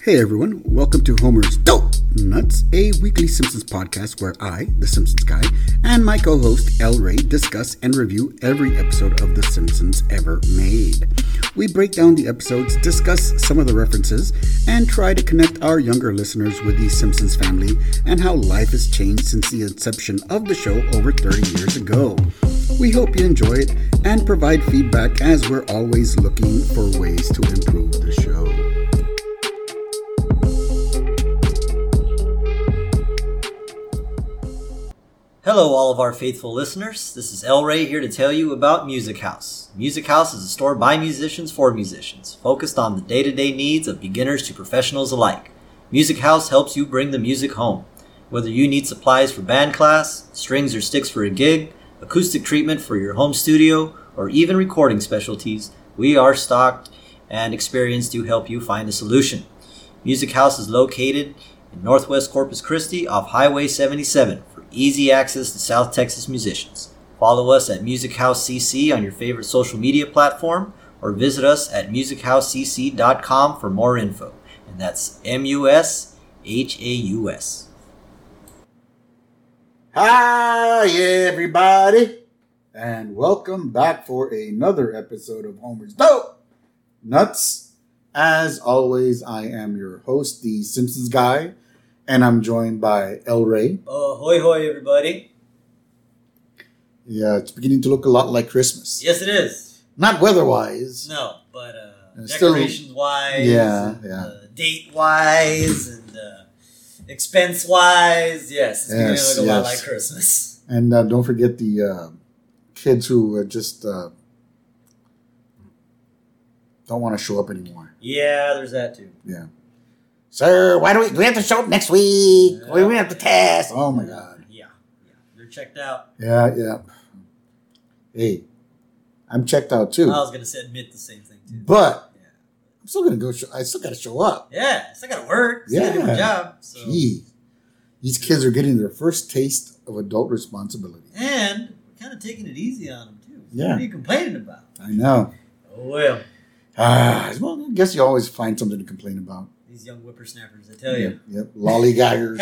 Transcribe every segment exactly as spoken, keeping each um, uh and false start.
Hey everyone, welcome to Homer's Dope Nuts, a weekly Simpsons podcast where I, the Simpsons guy, and my co-host El Ray discuss and review every episode of The Simpsons ever made. We break down the episodes, discuss some of the references, and try to connect our younger listeners with the Simpsons family and how life has changed since the inception of the show over thirty years ago. We hope you enjoy it and provide feedback as we're always looking for ways to improve the show. Hello all of our faithful listeners, this is El Ray here to tell you about Music House. Music House is a store by musicians for musicians, focused on the day-to-day needs of beginners to professionals alike. Music House helps you bring the music home. Whether you need supplies for band class, strings or sticks for a gig, acoustic treatment for your home studio, or even recording specialties, we are stocked and experienced to help you find a solution. Music House is located in Northwest Corpus Christi off Highway seventy-seven. Easy access to South Texas musicians. Follow us at Music House C C on your favorite social media platform or visit us at music house c c dot com for more info. And that's M U S H A U S. Hi everybody, and welcome back for another episode of Homer's Dope Nuts. As always, I am your host, the Simpsons guy. And I'm joined by El Ray. Oh, hoy hoy, everybody. Yeah, it's beginning to look a lot like Christmas. Yes, it is. Not weather-wise. No, but uh, Still, decorations-wise, yeah, and, yeah. Uh, date-wise, and uh, expense-wise. Yes, it's beginning yes, to look a yes. lot like Christmas. And uh, don't forget the uh, kids who are just uh, don't want to show up anymore. Yeah, there's that too. Yeah. Sir, why do we, do we have to show up next week? Yeah. We we have to test. Oh my God. Yeah, yeah, they're checked out. Yeah, yeah. Hey, I'm checked out too. I was gonna say admit the same thing too. But yeah, I'm still gonna go. Show, I still got to show up. yeah, I still gotta work. Still Yeah. gotta do my job. So. Gee, these kids are getting their first taste of adult responsibility. And we're kind of taking it easy on them too. Yeah. What are you complaining about? I know. Oh well, Ah, well, I guess you always find something to complain about. these young whippersnappers, I tell you. Yep, lollygaggers.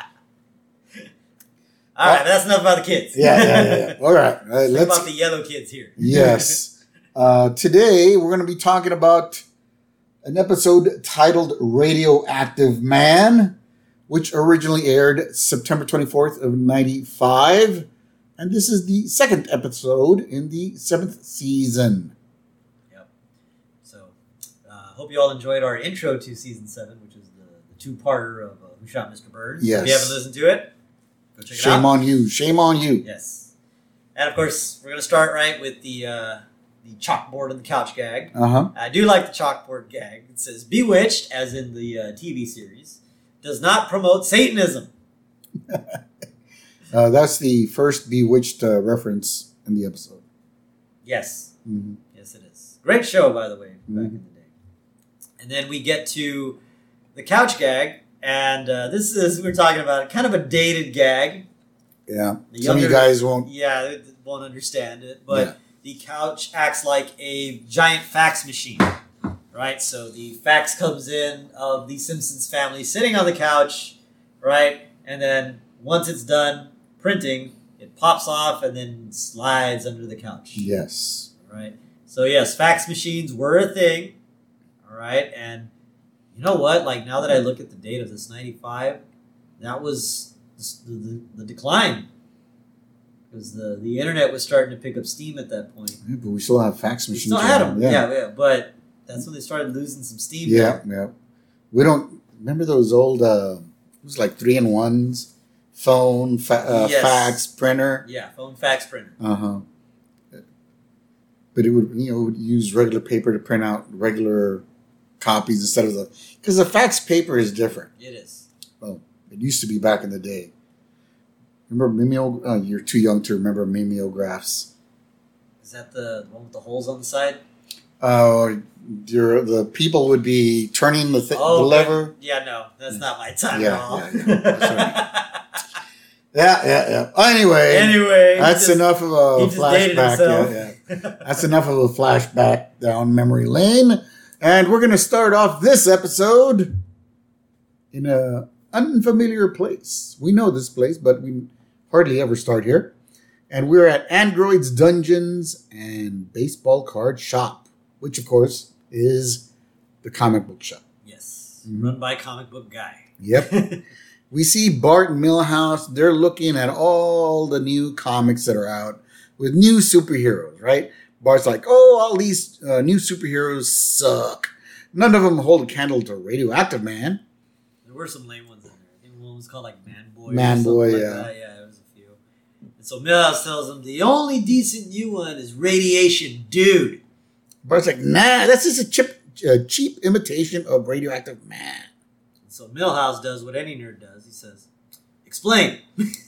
All right, but that's enough about the kids. yeah, yeah, yeah, yeah. All right, all right Think let's. about the yellow kids here. Yes. Uh, today we're going to be talking about an episode titled "Radioactive Man," which originally aired September twenty-fourth of ninety-five, and this is the second episode in the seventh season. So, uh, hope you all enjoyed our intro to season seven, which is the, the two-parter of uh, Who Shot Mister Burns. Yes. If you haven't listened to it, go check it out. Shame on you! Shame on you! Yes. And of course, we're going to start right with the uh, the chalkboard and the couch gag. Uh huh. I do like the chalkboard gag. It says, "Bewitched," as in the uh, T V series, does not promote Satanism. Uh, that's the first Bewitched uh, reference in the episode. Yes. Mm-hmm. Yes, it is. Great show, by the way, back Mhm. in the day. And then we get to the couch gag, and uh, this is, we're talking about kind of a dated gag. Yeah. The Some of you younger- guys won't. Yeah, they won't understand it, but Yeah. the couch acts like a giant fax machine, right? So the fax comes in of the Simpsons family sitting on the couch, right? And then once it's done printing, it pops off and then slides under the couch. Yes. Right? So yes, fax machines were a thing, all right? And you know what? Like now that I look at the date of this ninety-five, that was the, the, the decline. Because the, the internet was starting to pick up steam at that point. Yeah, but we still have fax We machines. still had around. them, yeah. yeah, But that's when they started losing some steam. Yeah, yeah. We don't remember those old. Uh, it was like three in ones, phone, fa- uh, Yes. fax, printer. Yeah, phone fax printer. Uh huh. But it would, you know, would use regular paper to print out regular copies instead of the because the fax paper is different. It is. Well, it used to be back in the day. Remember mimeo? Uh, you're too young to remember mimeographs. Is that the one with the holes on the side? Uh, your the people would be turning the, th- Oh, the okay. lever. Yeah, no, that's not my time Yeah, at all. yeah, yeah. That's Yeah, yeah, yeah. Anyway, Anyway, he that's just- enough of a he just dated flashback. himself. Yeah, yeah. That's enough of a flashback down memory lane. And we're going to start off this episode in a unfamiliar place. We know this place, but we hardly ever start here. And we're at Android's Dungeons and Baseball Card Shop, which, of course, is the comic book shop. Yes. Mm-hmm. Run by Comic Book Guy. Yep. We see Bart and Milhouse. They're looking at all the new comics that are out with new superheroes, right? Bart's like, oh, all these uh, new superheroes suck. None of them hold a candle to Radioactive Man. There were some lame ones in there. I think one was called like Man Boy. Man Boy, like yeah. That. Yeah, there was a few. And so Milhouse tells him the only decent new one is Radiation Dude. Bart's like, nah, that's just a chip, uh, cheap imitation of Radioactive Man. So Milhouse does what any nerd does. He says, explain.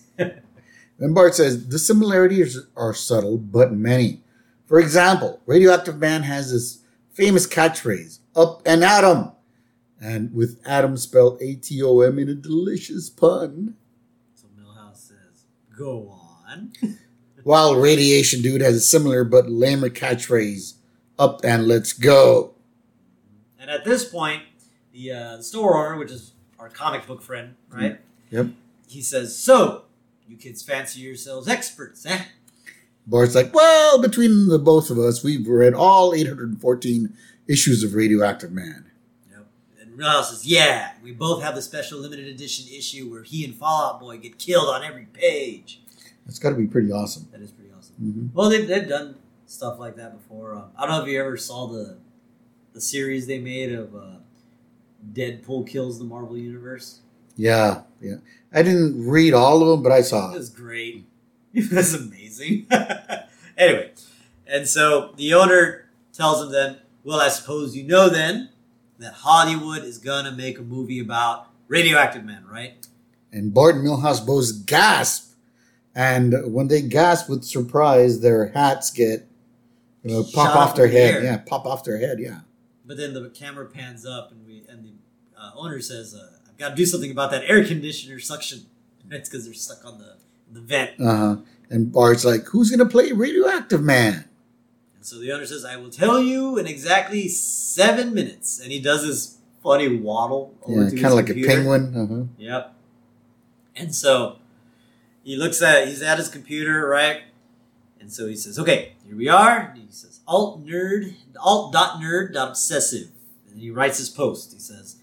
Then Bart says, the similarities are subtle, but many. For example, Radioactive Man has this famous catchphrase, up and atom. And with atom spelled A T O M in a delicious pun. So Milhouse says, go on. While Radiation Dude has a similar but lamer catchphrase, up and let's go. And at this point, The, uh, the store owner, which is our comic book friend, right? Yep. He says, so, you kids fancy yourselves experts, eh? Bart's like, well, between the both of us, we've read all eight hundred fourteen issues of Radioactive Man. Yep. And Milhouse says, yeah, we both have the special limited edition issue where he and Fallout Boy get killed on every page. That's got to be pretty awesome. That is pretty awesome. Mm-hmm. Well, they've, they've done stuff like that before. Um, I don't know if you ever saw the the series they made of... Uh, Deadpool kills the Marvel Universe. Yeah, yeah. I didn't read all of them, but I saw it. It was great. It was amazing. Anyway, and so the owner tells him then, well, I suppose you know then that Hollywood is going to make a movie about Radioactive Man, right? And Bart and Milhouse both gasp. And when they gasp with surprise, their hats get, you know, pop Shot off their in the head. air. Yeah, pop off their head, yeah. But then the camera pans up, and we and the uh, owner says, uh, "I've got to do something about that air conditioner suction." It's because they're stuck on the the vent. Uh huh. And Bart's like, "Who's gonna play Radioactive Man?" And so the owner says, "I will tell you in exactly seven minutes." And he does this funny waddle over Yeah, to kind of like computer. a penguin. Uh-huh. Yep. And so he looks at he's at his computer, right? And so he says, "Okay, here we are." And he says, alt nerd, alt dot nerd dot obsessive. And he writes his post. He says,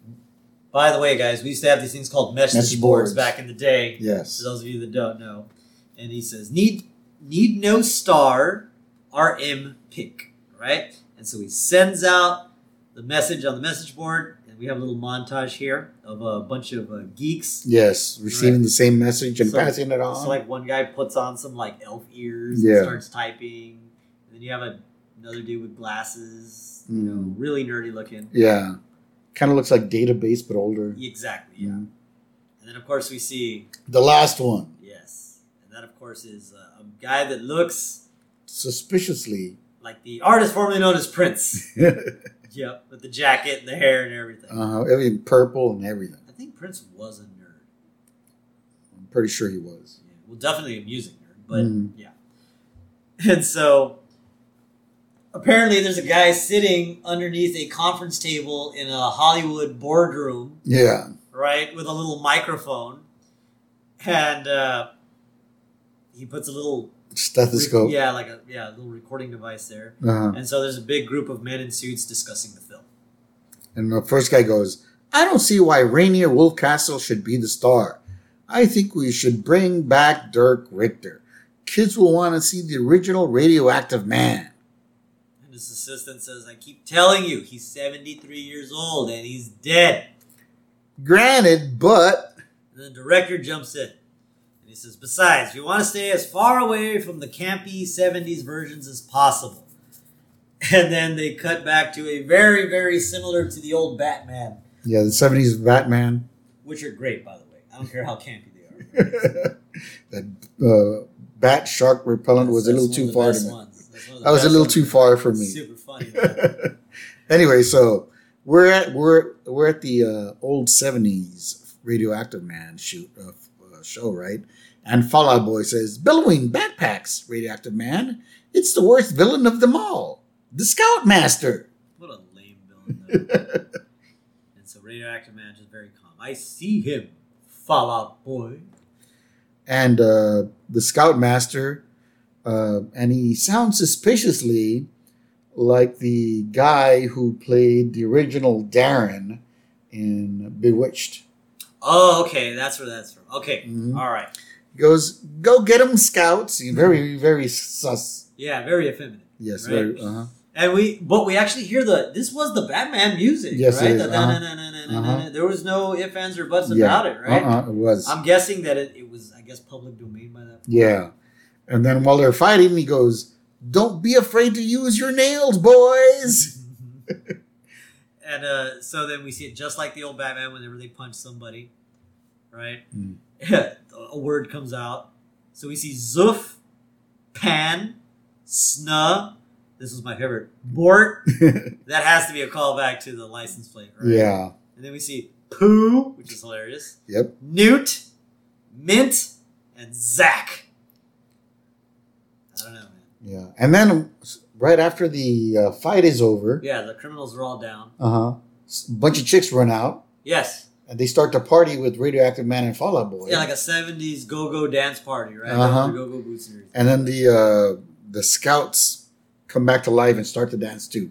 by the way, guys, we used to have these things called message, Message boards. boards back in the day. Yes. For those of you that don't know. And he says, need need no star, R M pick, right? And so he sends out the message on the message board. And we have a little montage here of a bunch of uh, geeks. Yes, receiving Right. the same message and So- passing it on. So like one guy puts on some like elf ears Yeah. and starts typing. And then you have a, another dude with glasses, you know, Mm. really nerdy looking. Yeah. Kind of looks like Database, but older. Exactly, yeah. Mm. And then of course we see, The last one. yes, and that of course is uh, a guy that looks Suspiciously. like the artist formerly known as Prince. uh Yep, with the jacket and the hair and everything. huh. Everything purple and everything. I think Prince was a nerd. I'm pretty sure he was. Yeah, well, definitely a music nerd, but Mhm. yeah. And so apparently there's a guy sitting underneath a conference table in a Hollywood boardroom, Yeah. right, with a little microphone, and uh, he puts a little Stethoscope. yeah, like a yeah, a little recording device there. Uh-huh. And so there's a big group of men in suits discussing the film. And the first guy goes, I don't see why Rainier Wolfcastle should be the star. I think we should bring back Dirk Richter. Kids will want to see the original Radioactive Man. And his assistant says, I keep telling you, he's seventy-three years old and he's dead. Granted, but... And the director jumps in. And he says, besides, we want to stay as far away from the campy seventies versions as possible. And then they cut back to a very, very similar to the old Batman. Yeah, the seventies Batman. Which are great, by the way. I don't care how campy they are. That uh, Bat Shark Repellent was a little too far to me. That That was a little too far for me. Super funny. Man. Anyway, so we're at we're we're at the uh, old seventies Radioactive Man shoot uh, uh, show, right? And Fallout Boy says, "Billowing backpacks, Radioactive Man. It's the worst villain of them all, the Scoutmaster." What a lame villain. Though. And so Radioactive Man just very calm. I see him, Fallout Boy. And uh, the Scoutmaster, uh, and he sounds suspiciously like the guy who played the original Darren in Bewitched. Oh, okay. That's where that's from. Okay. Mhm. All right. He goes, go get him, Scouts. He's very, very sus. Yeah, very effeminate. Yes, Right. very, uh-huh. And we, but we actually hear the, this was the Batman music, Yes, right? it is. The Uh-huh. na-na-na-na-na-na-na. Uh-huh. There was no ifs, ands, or buts Yeah. about it, right? Uh-uh, it was. I'm guessing that it, it was, I guess, public domain by that point. Yeah. And then while they're fighting, he goes, don't be afraid to use your nails, boys. And uh, so then we see it just like the old Batman whenever they punch somebody, right? Mm. A word comes out. So we see Zoof, Pan, Snuh. This was my favorite. Bort. That has to be a callback to the license plate, right? Yeah. And then we see Pooh, which is hilarious. Yep. Newt, Mint, and Zach. I don't know, man. Yeah. And then right after the uh, fight is over, Yeah, the criminals are all down. uh-huh, a bunch of chicks run out, Yes. and they start to party with Radioactive Man and Fallout Boy. Yeah, like a seventies go-go dance party, right? Uh-huh. The go-go boots and everything. And then the uh, the Scouts come back to life and start to dance too.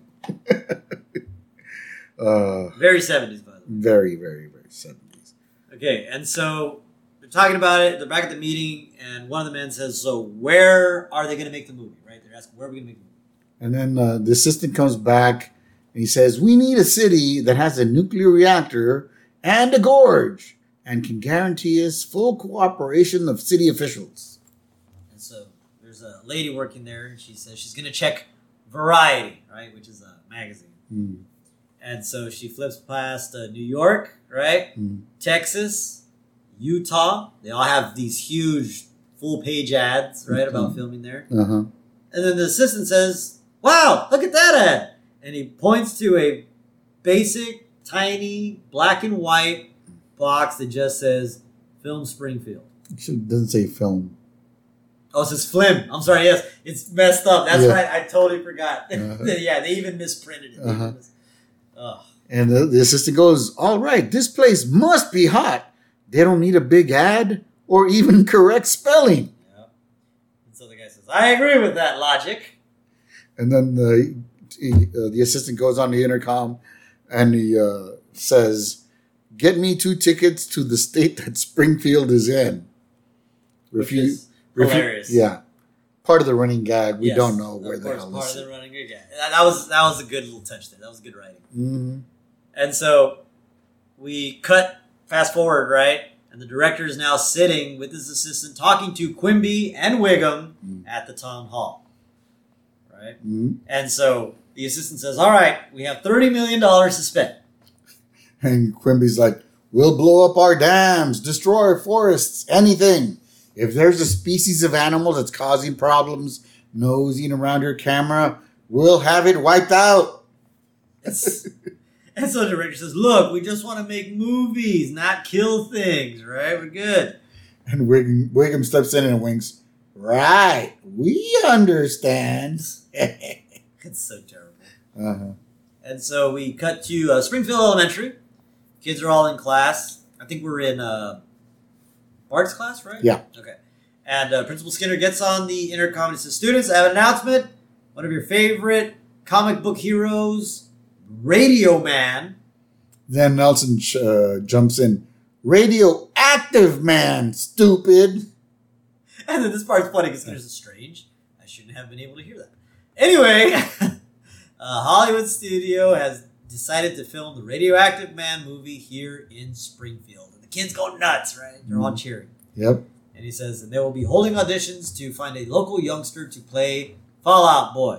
uh, Very seventies, by the way. very, very, very seventies. Okay, and so they're talking about it. They're back at the meeting, and one of the men says, so where are they going to make the movie, right? They're asking, where are we going to make the movie? And then uh, the assistant comes back and he says, we need a city that has a nuclear reactor and a gorge and can guarantee us full cooperation of city officials. And so there's a lady working there, and she says she's going to check Variety, right, which is a magazine. Mm. And so she flips past uh, New York, right, Mm. Texas, Utah. They all have these huge full-page ads, right, about Mhm. filming there. Uh-huh. And then the assistant says, wow, look at that ad. And he points to a basic, tiny, black and white box that just says Film Springfield. Actually, it doesn't say film. Oh, it says Flim. I'm sorry, yes. It's messed up. That's Yeah. right. I totally forgot. Uh-huh. Yeah, they even misprinted it. They Uh-huh. even mis- Ugh. And the, the assistant goes, all right, this place must be hot. They don't need a big ad or even correct spelling. Yeah. And so the guy says, I agree with that logic. And then the he, uh, the assistant goes on the intercom and he uh, says, get me two tickets to the state that Springfield is in. Which Refu- is refu- hilarious. Yeah. Part of the running gag. We Yes, don't know of where the course, hell part this of is. the running gag. Yeah. That, that was that was a good little touch there. That was good writing. Mm-hmm. And so we cut fast forward, right? And the director is now sitting with his assistant talking to Quimby and Wiggum Mm. at the town hall. Right? Mm-hmm. And so the assistant says, all right, we have thirty million dollars to spend. And Quimby's like, we'll blow up our dams, destroy our forests, anything. If there's a species of animal that's causing problems, nosing around your camera, we'll have it wiped out. It's- and so the director says, look, we just want to make movies, not kill things, right? We're good. And Wiggum, Wiggum steps in and winks. Right, we understand. It's so terrible. uh-huh. And so we cut to uh, Springfield Elementary. Kids are all in class. I think we're in uh, Bart's class, right? Yeah. Okay. And uh, Principal Skinner gets on the intercom and says, students, I have an announcement. One of your favorite comic book heroes, Radio Man. Then Nelson uh, jumps in. Radioactive man, stupid. And then this part's funny because Skinner says, strange. I shouldn't have been able to hear that. Anyway, uh, Hollywood Studio has decided to film the Radioactive Man movie here in Springfield. And the kids go nuts, right? They're all cheering. Yep. And he says, and they will be holding auditions to find a local youngster to play Fallout Boy.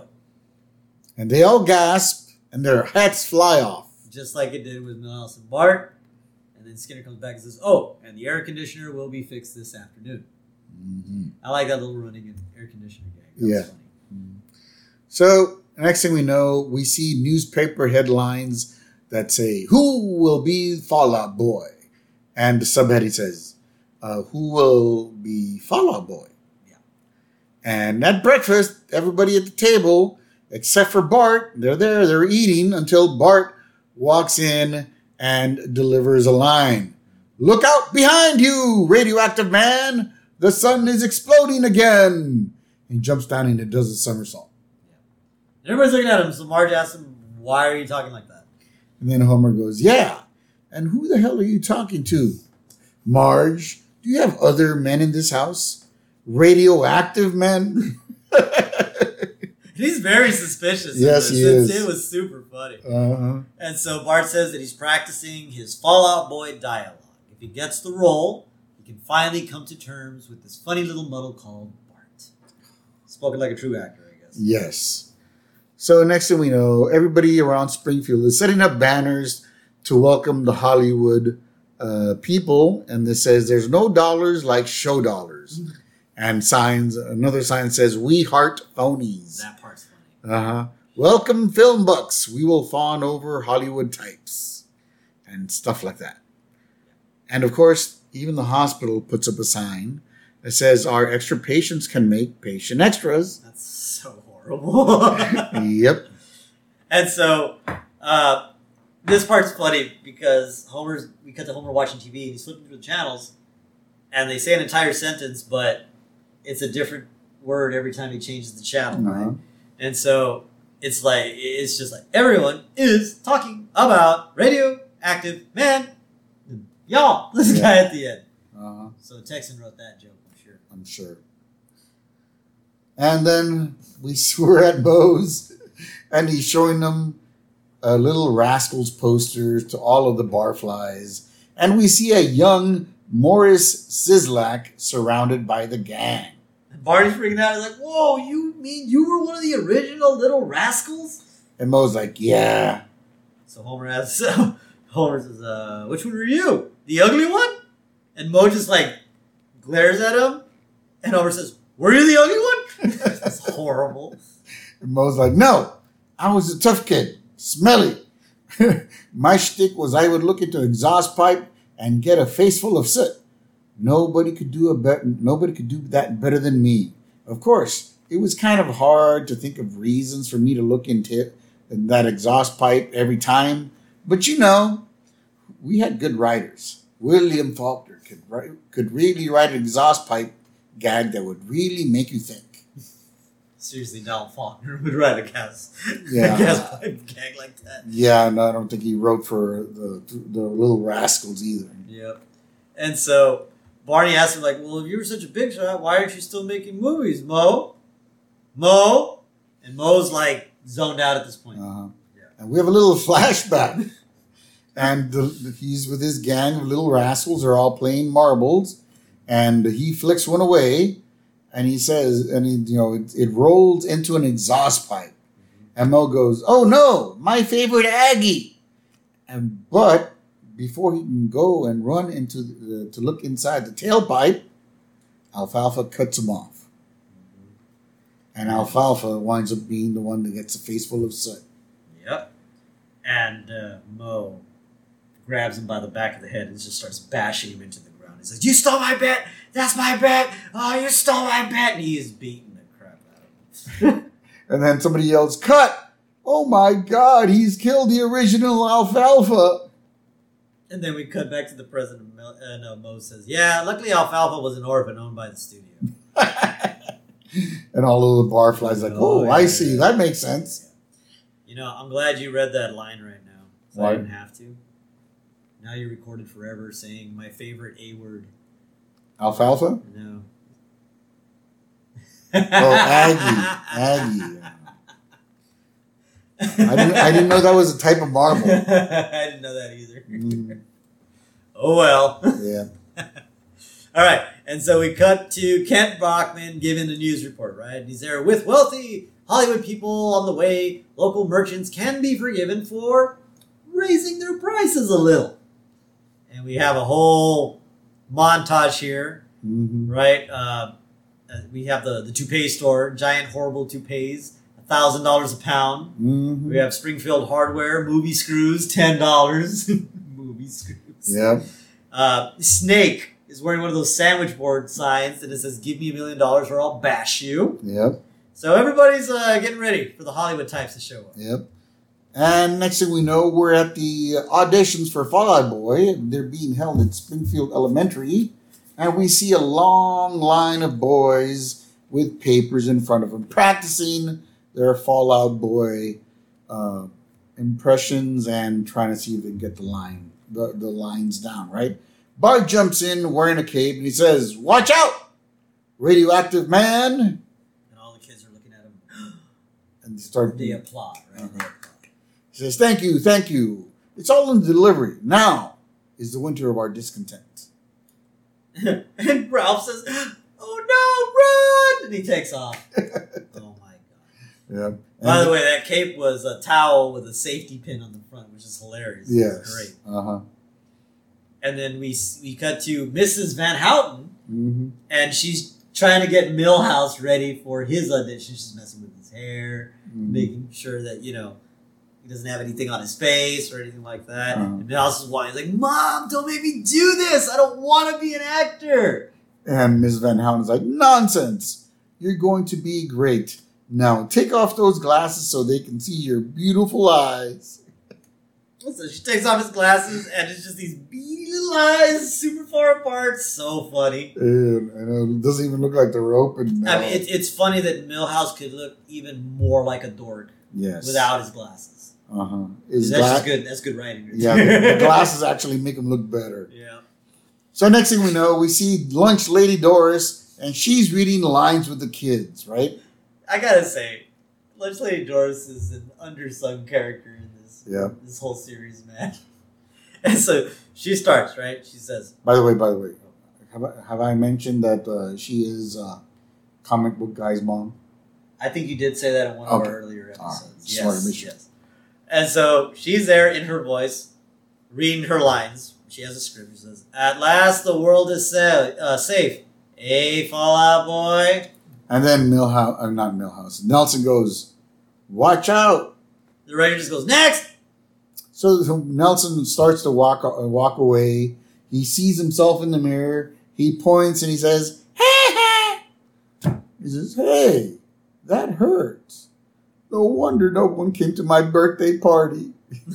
And they all gasp and their hats fly off. Just like it did with Milhouse and Bart. And then Skinner comes back and says, oh, and the air conditioner will be fixed this afternoon. Mm-hmm. I like that little running air conditioner gag. That was Yeah. funny. So, next thing we know, we see newspaper headlines that say, who will be Fallout Boy? And the subheading says, uh, who will be Fallout Boy? Yeah. And at breakfast, everybody at the table, except for Bart, they're there, they're eating until Bart walks in and delivers a line. Look out behind you, radioactive man. The sun is exploding again. He jumps down and it does a somersault. And everybody's looking at him, so Marge asks him, why are you talking like that? And then Homer goes, yeah. And who the hell are you talking to? Marge, do you have other men in this house? Radioactive men? He's very suspicious. Yes, he It's, is. It was super funny. Uh-huh. And so Bart says that he's practicing his Fallout Boy dialogue. If he gets the role, he can finally come to terms with this funny little muddle called Bart. Spoken like a true actor, I guess. Yes. So next thing we know, everybody around Springfield is setting up banners to welcome the Hollywood uh, people. And this says, there's no dollars like show dollars. And signs, another sign says, we heart phonies. That part's funny. Uh-huh. Welcome film bucks. We will fawn over Hollywood types. And stuff like that. And of course, even the hospital puts up a sign that says our extra patients can make patient extras. That's so horrible. Yep. And so uh, this part's funny because Homer's we cut to Homer watching T V and he's flipping through the channels and they say an entire sentence, but it's a different word every time he changes the channel, Uh-huh. right? And so it's like it's just like everyone is talking about radioactive man. Y'all, this Yeah. guy at the end. Uh-huh. So Texan wrote that joke, I'm sure. I'm sure. And then we we're at Moe's, and he's showing them a Little Rascals posters to all of the barflies, and we see a young Morris Sislak surrounded by the gang. And Barney's freaking out. He's like, whoa, you mean you were one of the original Little Rascals? And Moe's like, yeah. So Homer asks, Homer says, uh, which one were you? The ugly one? And Moe just like glares at him. And Homer says, were you the ugly one? That's horrible. And Moe's like, no, I was a tough kid, smelly. My shtick was I would look into an exhaust pipe and get a face full of soot. Nobody could do a better. Nobody could do that better than me. Of course, it was kind of hard to think of reasons for me to look into that exhaust pipe every time. But you know, we had good writers. William Faulkner could write, could really write an exhaust pipe gag that would really make you think. Seriously, Donald Faulkner would write a gas, Yeah. a gas pipe gag like that. Yeah, no, I don't think he wrote for the the Little Rascals either. Yep. And so Barney asks him, like, well, if you were such a big shot, why aren't you still making movies, Moe? Moe? And Moe's like zoned out at this point. Uh-huh. Yeah. And we have a little flashback. And the, he's with his gang of Little Rascals. They're all playing marbles. And he flicks one away. And he says, and he, you know, it, it rolls into an exhaust pipe. And Moe goes, oh no, my favorite Aggie. And but before he can go and run into the, to look inside the tailpipe, Alfalfa cuts him off. And Alfalfa winds up being the one that gets a face full of soot. Yep. And uh, Moe grabs him by the back of the head and just starts bashing him into the ground. He says, you stole my bet! That's my bet! Oh, you stole my bet! And he is beating the crap out of him. And then somebody yells, cut! Oh my God, he's killed the original Alfalfa. And then we cut back to the president, and uh, Moe says, yeah, luckily Alfalfa was an orphan owned by the studio. And all of the barflies like, oh, Oh, yeah, I see. yeah. That makes sense. You know, I'm glad you read that line right now. So Why? I didn't have to. Now you're recorded forever saying my favorite A word. Alfalfa? No. Oh, Aggie. Aggie. I didn't, I didn't know that was a type of marble. I didn't know that either. Mm, Oh, well. yeah. All right. And so we cut to Kent Brockman giving the news report, right? And he's there with wealthy Hollywood people on the way. Local merchants can be forgiven for raising their prices a little. And we have a whole montage here, Mm-hmm. right? Uh, we have the, the toupee store, giant horrible toupees, one thousand dollars a pound. Mm-hmm. We have Springfield Hardware, movie screws, ten dollars. Movie screws. Yep. Uh, Snake is wearing one of those sandwich board signs that it says, give me a million dollars or I'll bash you. Yep. So everybody's uh, getting ready for the Hollywood types to show up. Yep. And next thing we know, we're at the auditions for Fall Out Boy. They're being held at Springfield Elementary. And we see a long line of boys with papers in front of them practicing their Fall Out Boy uh, impressions and trying to see if they can get the line, the, the lines down, right? Bart jumps in wearing a cape and he says, "Watch out, radioactive man." And all the kids are looking at him. And they start... They applaud, right? Uh-huh. They applaud. He says, "Thank you, thank you. It's all in the delivery. Now is the winter of our discontent." And Ralph says, "Oh no, run!" And he takes off. Oh my god. Yeah. By the way, that cape was a towel with a safety pin on the front, which is hilarious. Yes. It's great. Uh-huh. And then we we cut to Missus Van Houten, Mm-hmm. and she's trying to get Milhouse ready for his audition. She's messing with his hair, Mm-hmm. making sure that, you know, he doesn't have anything on his face or anything like that. Uh-huh. And Milhouse is whining. He's like, "Mom, don't make me do this. I don't want to be an actor." And Miss Van Houten is like, "Nonsense. You're going to be great. Now take off those glasses so they can see your beautiful eyes." So she takes off his glasses, and it's just these beady little eyes, super far apart. So funny. And, and it doesn't even look like they're open. I mean, it, it's funny that Milhouse could look even more like a dork yes. without his glasses. Uh-huh. That's His just gla- good. That's good writing. Yeah, the, the glasses actually make him look better. Yeah. So next thing we know, we see Lunch Lady Doris, and she's reading lines with the kids, right? I gotta say, Lunch Lady Doris is an undersung character in this Yeah. this whole series, man. And so she starts, right? She says, By the way, by the way, have I, have I mentioned that uh, she is uh, comic book guy's mom? I think you did say that in one Okay. of our earlier episodes. All right. Just wanted to make Yes, sure. yes. And so she's there in her voice, reading her lines. She has a script. She says, "At last the world is sa- uh, safe. Hey, Fall Out Boy." And then Milhouse, uh, not Milhouse, Nelson goes, "Watch out." The writer just goes, "Next!" So Nelson starts to walk uh, walk away. He sees himself in the mirror. He points and he says, "Hey, hey." He says, "Hey, that hurts. No wonder no one came to my birthday party."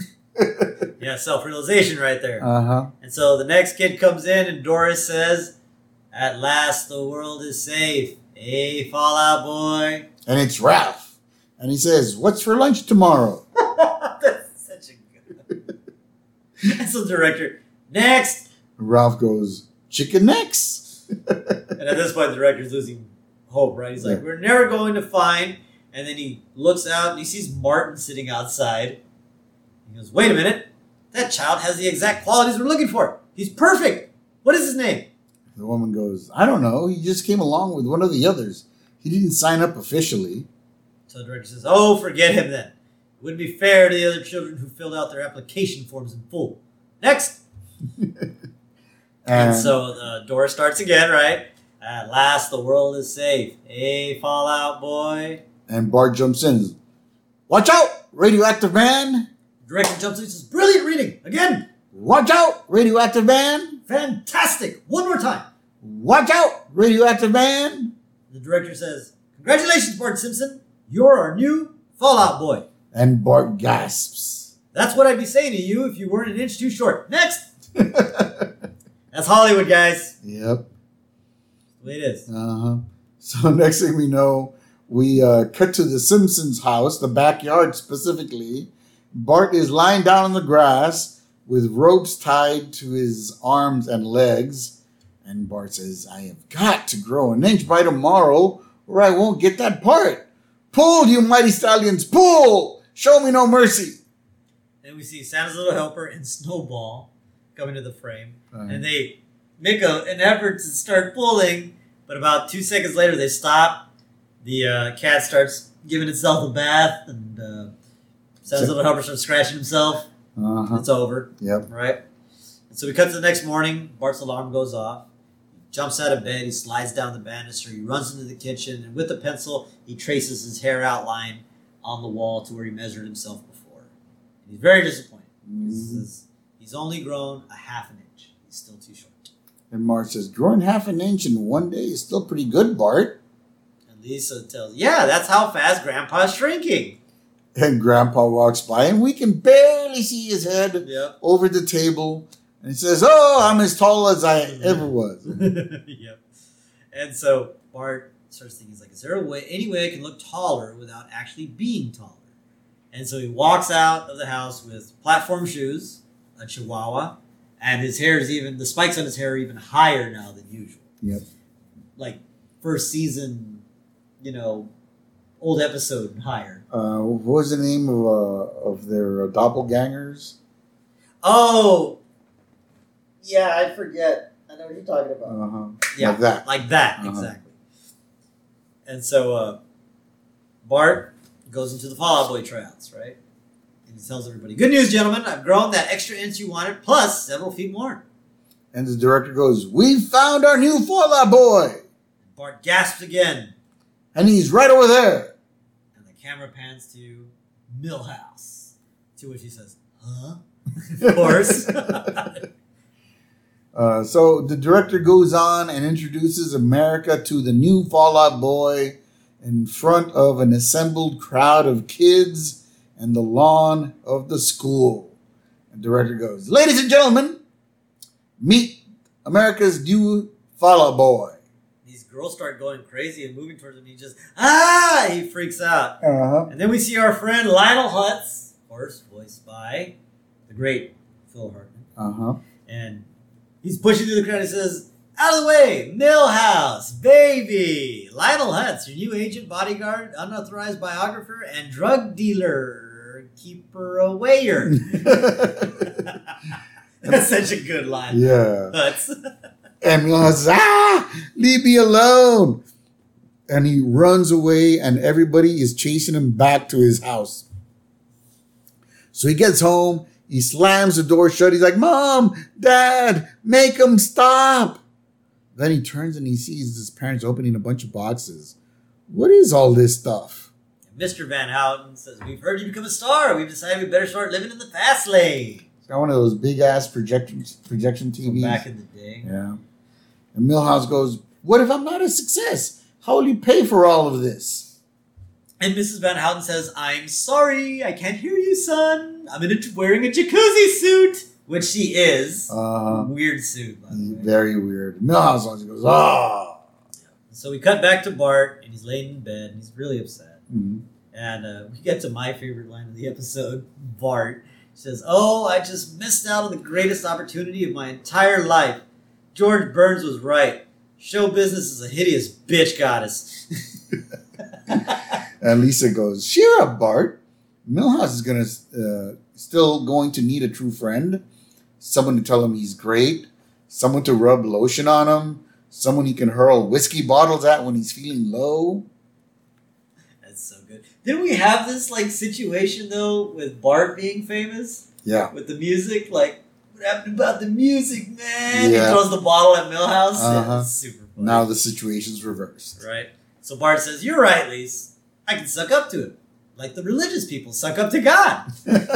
Yeah, self-realization right there. Uh-huh. And so the next kid comes in and Doris says, "At last the world is safe. Hey, Fall Out Boy." And it's Ralph. And he says, "What's for lunch tomorrow?" That's such a good. And so the director, "Next." Ralph goes, "Chicken necks." And at this point, the director's losing hope, right? He's like, Yeah. "We're never going to find." And then he looks out and he sees Martin sitting outside. He goes, "Wait a minute. That child has the exact qualities we're looking for. He's perfect. What is his name?" The woman goes, "I don't know. He just came along with one of the others. He didn't sign up officially." So the director says, "Oh, forget him then. It wouldn't be fair to the other children who filled out their application forms in full. Next." And, And so uh, Doris starts again, right? "At last the world is safe. Hey, Fall Out Boy." and Bart jumps in. "Watch out, radioactive man. The director jumps in and says, "Brilliant reading. Again. Watch out, radioactive man. Fantastic. One more time." Watch out, radioactive man." The director says, "Congratulations, Bart Simpson. You're our new Fall Out Boy. And Bart gasps. That's what I'd be saying to you if you weren't an inch too short. Next." That's Hollywood, guys. Yep. That's the way it is. Uh-huh. So next thing we know, we uh, cut to the Simpsons house, the backyard specifically. Bart is lying down on the grass with ropes tied to his arms and legs. And Bart says, "I have got to grow an inch by tomorrow or I won't get that part. Pull, you mighty stallions, pull! Show me no mercy." Then we see Santa's Little Helper and Snowball coming to the frame. Uh-huh. And they make a, an effort to start pulling, but about two seconds later they stop. The uh, cat starts giving itself a bath, and uh, Santa's Little Helper starts scratching himself. Uh-huh. It's over, Yep. right? And so we cut to the next morning. Bart's alarm goes off. He jumps out of bed. He slides down the banister. He runs into the kitchen, and with a pencil, he traces his hair outline on the wall to where he measured himself before. And he's very disappointed. Mm-hmm. He says he's only grown a half an inch. He's still too short. And Marge says, "Growing half an inch in one day is still pretty good, Bart." And Lisa tells, "Yeah, that's how fast Grandpa's shrinking." And Grandpa walks by, and we can barely see his head Yep. over the table. And he says, "Oh, I'm as tall as I ever was." Yep. And so Bart starts thinking, he's like, is there a way, any way I can look taller without actually being taller? And so he walks out of the house with platform shoes, a chihuahua, and his hair is even, the spikes on his hair are even higher now than usual. Yep. Like first season, you know, old episode higher. Uh, what was the name of uh, of their uh, doppelgangers? Oh, yeah, I forget. I know what you're talking about. Uh-huh. Yeah, Like that. Like that, Uh-huh. exactly. And so uh, Bart goes into the Fall Out Boy tryouts, right? And he tells everybody, good news, gentlemen, I've grown that extra inch you wanted, plus several feet more. And the director goes, "We found our new Fall Out Boy, Bart gasps again, and he's right over there." and the camera pans to Milhouse, to which he says, huh? Of course. Uh, so the director goes on and introduces America to the new Fall Out Boy in front of an assembled crowd of kids and the lawn of the school. And the director goes, "Ladies and gentlemen, meet America's new Fall Out Boy." These girls start going crazy and moving towards him. He just, ah, he freaks out. Uh-huh. And then we see our friend Lionel Hutz, of course, voiced by the great Phil Hartman. Uh-huh. And he's pushing through the crowd and says, out of the way, Milhouse, baby. Lionel Hutz, your new agent, bodyguard, unauthorized biographer, and drug dealer. Keep her awayer. That's such a good line. Yeah. Hutz. And Milhouse says, "Ah, leave me alone." And he runs away, and everybody is chasing him back to his house. So he gets home, he slams the door shut. He's like, "Mom, Dad, make him stop." Then he turns and he sees his parents opening a bunch of boxes. What is all this stuff? Mister Van Houten says, we've heard you become a star. We've decided we better start living in the fast lane. It's got one of those big ass projection projection T Vs. Back in the day. Yeah. And Milhouse goes, "What if I'm not a success? How will you pay for all of this?" And Missus Van Houten says, I'm sorry, I can't hear you, son. I'm in a, wearing a jacuzzi suit. Which she is. Uh, Weird suit, by the way. very weird. Milhouse always goes, "Ah." So we cut back to Bart, and he's laying in bed, and he's really upset. Mhm. And uh, we get to my favorite line of the episode. Bart says, oh, I just missed out on the greatest opportunity of my entire life. George Burns was right. Show business is a hideous bitch goddess. And Lisa goes, "Cheer up, Bart. Milhouse is gonna uh, still going to need a true friend, someone to tell him he's great, someone to rub lotion on him, someone he can hurl whiskey bottles at when he's feeling low." That's so good. Didn't we have this like situation though with Bart being famous Yeah. with the music? Like, what happened about the music, man? Yeah. He throws the bottle at Milhouse. Yeah, Uh-huh. it's super funny. Now the situation's reversed. Right? So Bart says, you're right, Lise. I can suck up to it. Like the religious people suck up to God.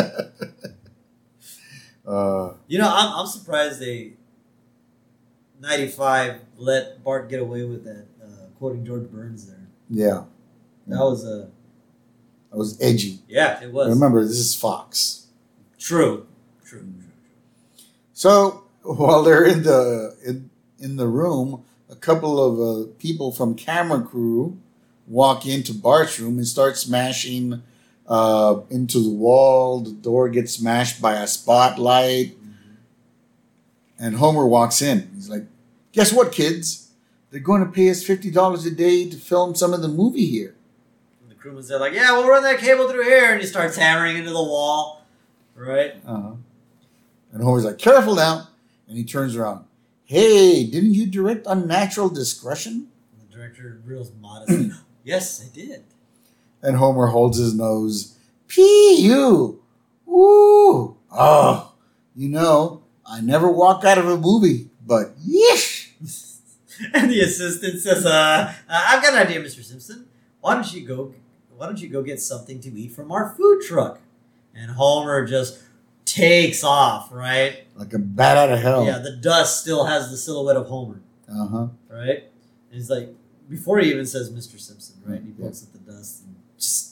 uh, You know, I'm, I'm surprised they, ninety-five, let Bart get away with that, uh, quoting George Burns there. yeah. That was a, That was edgy. yeah, it was. Remember, this is Fox. True. True. True. So while they're in the in, in the room, a couple of uh, people from camera crew walk into Bart's room and start smashing uh, into the wall. The door gets smashed by a spotlight, and Homer walks in. He's like, "Guess what, kids? They're going to pay us fifty dollars a day to film some of the movie here." And the crewman's there like, yeah, we'll run that cable through here. And he starts hammering into the wall. Right? Uh-huh. And Homer's like, "Careful now!" And he turns around. "Hey, didn't you direct Unnatural Discretion?" And the director real modestly, yes, I did. And Homer holds his nose. "Pee you! Woo! Oh, you know, I never walk out of a movie, but yeesh!" And the assistant says, uh, uh, I've got an idea, Mister Simpson. Why don't you go why don't you go get something to eat from our food truck? And Homer just takes off, right? Like a bat out of hell. Yeah, the dust still has the silhouette of Homer, Uh-huh. right? And he's like, before he even says Mister Simpson, right? He looks at the dust and just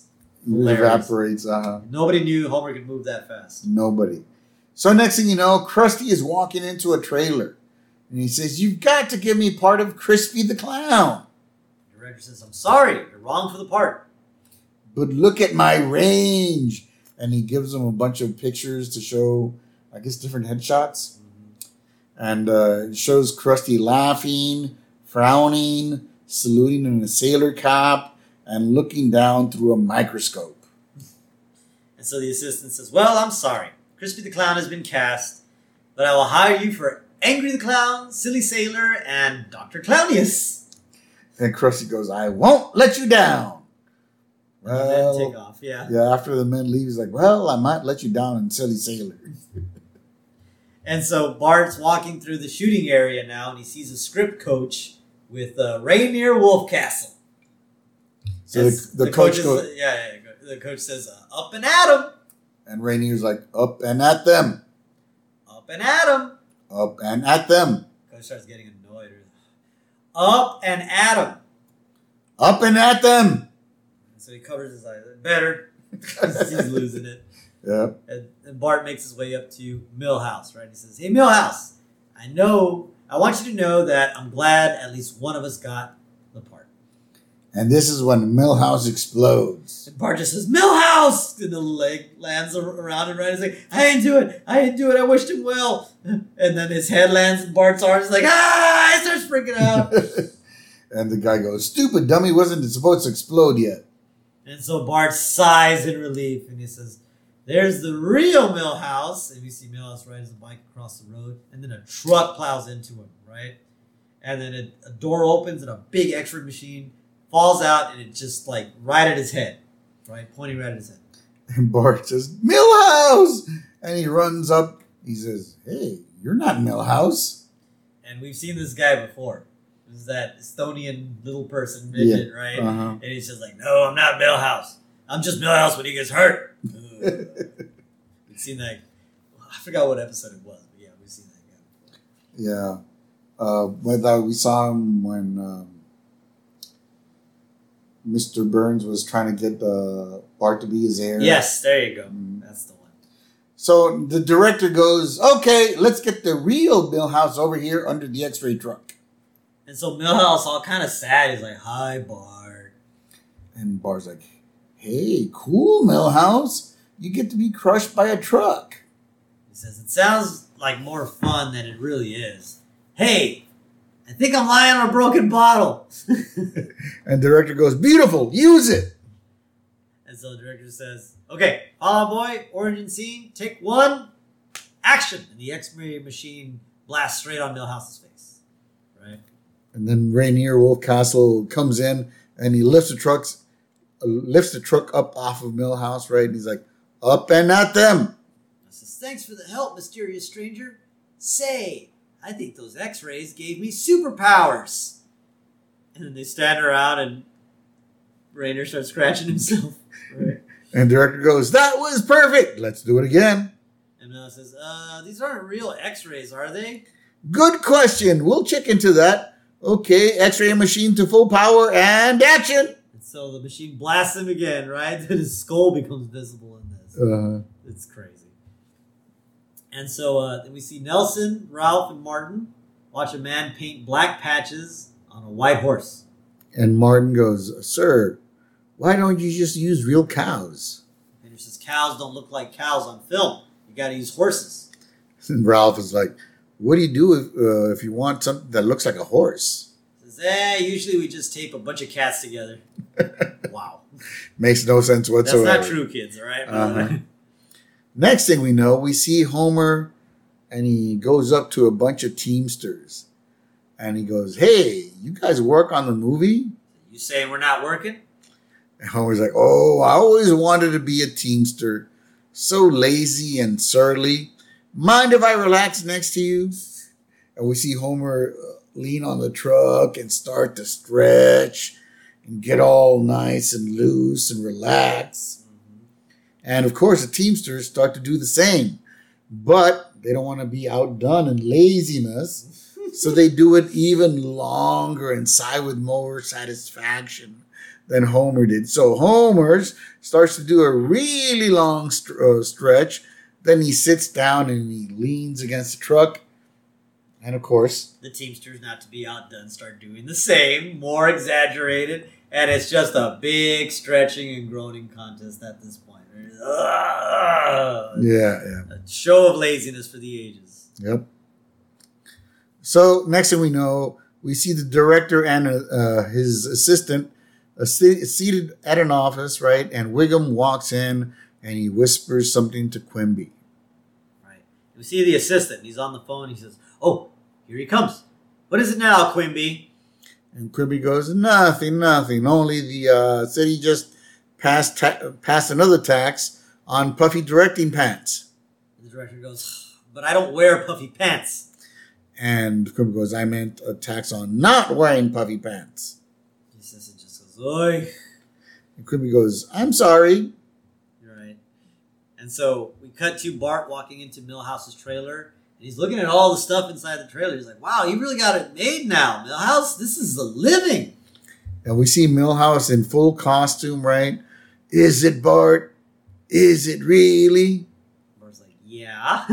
Hilarious. evaporates. Uh-huh. Nobody knew Homer could move that fast. Nobody. So next thing you know, Krusty is walking into a trailer. And he says, "You've got to give me part of Crispy the Clown." The director says, "I'm sorry, you're wrong for the part." "But look at my range." And he gives him a bunch of pictures to show, I guess, different headshots. Mm-hmm. And uh, it shows Krusty laughing, frowning, saluting in a sailor cap, and looking down through a microscope. And so the assistant says, "Well, I'm sorry. Crispy the Clown has been cast, but I will hire you for Angry the Clown, Silly Sailor, and Doctor Clownius." And Krusty goes, "I won't let you down." And Well, then take off, yeah. yeah, after the men leave, he's like, "Well, I might let you down in Silly Sailor." And so Bart's walking through the shooting area now, and he sees a script coach with uh, Rainier Wolfcastle. So As the, the, coach is, goes, yeah, yeah, the coach says, uh, "Up and at 'em, and Rainier's like, "Up and at them, up and at 'em." up and at them, Coach starts getting annoyed. Up and at 'em. up and at them." So he covers his eyes. Better. He's losing it. Yeah. And, and Bart makes his way up to Milhouse, right? He says, "Hey, Milhouse, I know, I want you to know that I'm glad at least one of us got the part." And this is when Milhouse explodes. And Bart just says, "Milhouse!" And the leg lands ar- around him, right? He's like, "I didn't do it. I didn't do it. I wished him well." And then his head lands in Bart's arms. He's like, "Ah!" He starts freaking out. And the guy goes, "Stupid dummy, wasn't it supposed to explode yet?" And so Bart sighs in relief, and he says, "There's the real Milhouse." And we see Milhouse ride his bike across the road, and then a truck plows into him, right? And then a, a door opens, and a big X-ray machine falls out, and it just like right at his head, right? Pointing right at his head. And Bart says, "Milhouse!" And he runs up. He says, "Hey, you're not Milhouse." And we've seen this guy before. This is that Estonian little person, midget, Yeah. right? Uh-huh. And he's just like, "No, I'm not Milhouse. I'm just Milhouse when he gets hurt." We've seen that. I forgot what episode it was, but yeah, we've seen that guy before. Yeah. Uh, but uh, we saw him when um, Mister Burns was trying to get uh, Bart to be his heir. Yes, there you go. Mm. That's the one. So the director goes, "Okay, let's get the real Milhouse over here under the X-ray truck." And so Milhouse, all kind of sad, he's like, "Hi, Bart." And Bart's like, "Hey, cool, Milhouse. You get to be crushed by a truck." He says, "It sounds like more fun than it really is. Hey, I think I'm lying on a broken bottle." And the director goes, "Beautiful, use it." And so the director says, "Okay, Fall Out Boy, origin scene, take one, action." And the X-ray machine blasts straight on Milhouse's face, right? And then Rainier Wolfcastle comes in and he lifts the trucks, uh, lifts the truck up off of Milhouse, right? And he's like, "Up and at them." I says, "Thanks for the help, mysterious stranger. Say, I think those X-rays gave me superpowers." And then they stand around and Rainier starts scratching himself, right? And the director goes, "That was perfect. Let's do it again." And Milhouse says, uh, "These aren't real X-rays, are they?" "Good question. We'll check into that." "Okay, X-ray machine to full power and action." And so the machine blasts him again, right? Then his skull becomes visible in this. Uh, It's crazy. And so uh, then we see Nelson, Ralph, and Martin watch a man paint black patches on a white horse. and Martin goes, "Sir, why don't you just use real cows?" And he says, "Cows don't look like cows on film. You got to use horses." And Ralph is like, "What do you do if, uh, if you want something that looks like a horse?" He says, "Eh, usually we just tape a bunch of cats together." Wow. Makes no sense That's whatsoever. not true, kids, all right? Uh-huh. Next thing we know, we see Homer, and he goes up to a bunch of Teamsters. And he goes, "Hey, you guys work on the movie?" You saying we're not working? And Homer's like, "Oh, I always wanted to be a Teamster. So lazy and surly. Mind if I relax next to you?" And we see Homer uh, lean on the truck and start to stretch and get all nice and loose and relax. And of course, the Teamsters start to do the same. But they don't want to be outdone in laziness. So they do it even longer and sigh with more satisfaction than Homer did. So Homer starts to do a really long st- uh, stretch. Then he sits down and he leans against the truck. And of course, the Teamsters, not to be outdone, start doing the same, more exaggerated. And it's just a big stretching and groaning contest at this point. Ugh. Yeah, yeah. A show of laziness for the ages. Yep. So next thing we know, we see the director and uh, his assistant uh, seated at an office, right? And Wiggum walks in and he whispers something to Quimby. Right. We see the assistant. He's on the phone. He says, "Oh, here he comes. What is it now, Quimby?" And Quimby goes, "Nothing, nothing. Only the uh, city just passed ta- passed another tax on puffy directing pants." And the director goes, "But I don't wear puffy pants." And Quimby goes, "I meant a tax on not wearing puffy pants." The assistant just goes, "Oi." And Quimby goes, "I'm sorry." You're right. And so we cut to Bart walking into Milhouse's trailer. And he's looking at all the stuff inside the trailer. He's like, "Wow, you really got it made now, Milhouse. This is the living." And we see Milhouse in full costume, right? "Is it, Bart? Is it really?" Bart's like, "Yeah."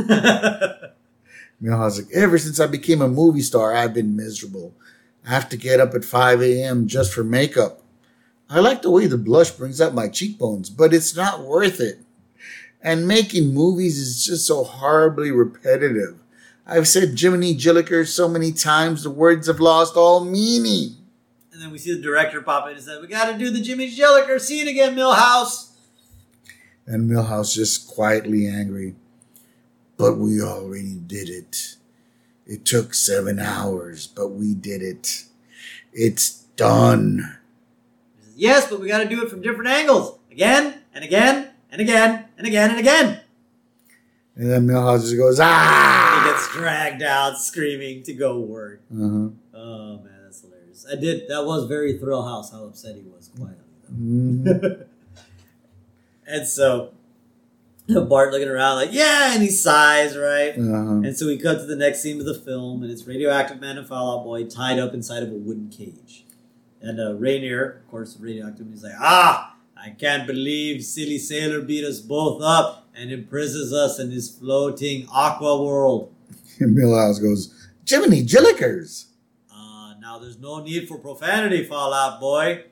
Milhouse like, "Ever since I became a movie star, I've been miserable. I have to get up at five a.m. just for makeup. I like the way the blush brings out my cheekbones, but it's not worth it. And making movies is just so horribly repetitive. I've said Jiminy Jilliker so many times, the words have lost all meaning." And then we see the director pop in and say, "We got to do the Jimmy Jilliker. See it again, Milhouse." And Milhouse just quietly angry. "But we already did it. It took seven hours, but we did it. It's done." He says, "Yes, but we got to do it from different angles. Again and again and again and again and again." And then Milhouse just goes, "Ah!" He gets dragged out screaming to go work. Uh-huh. Oh, man, that's hilarious. I did. That was very Thrill House how upset he was quietly. Mm-hmm. And so Bart looking around like, "Yeah," and he sighs, right? Uh-huh. And so we cut to the next scene of the film, and it's Radioactive Man and Fall Out Boy tied up inside of a wooden cage. And uh, Rainier, of course, Radioactive Man, he's like, "Ah, I can't believe Silly Sailor beat us both up and imprisons us in this floating aqua world." And Milhouse goes, "Jiminy Jillikers." Uh, now there's no need for profanity, Fall Out Boy.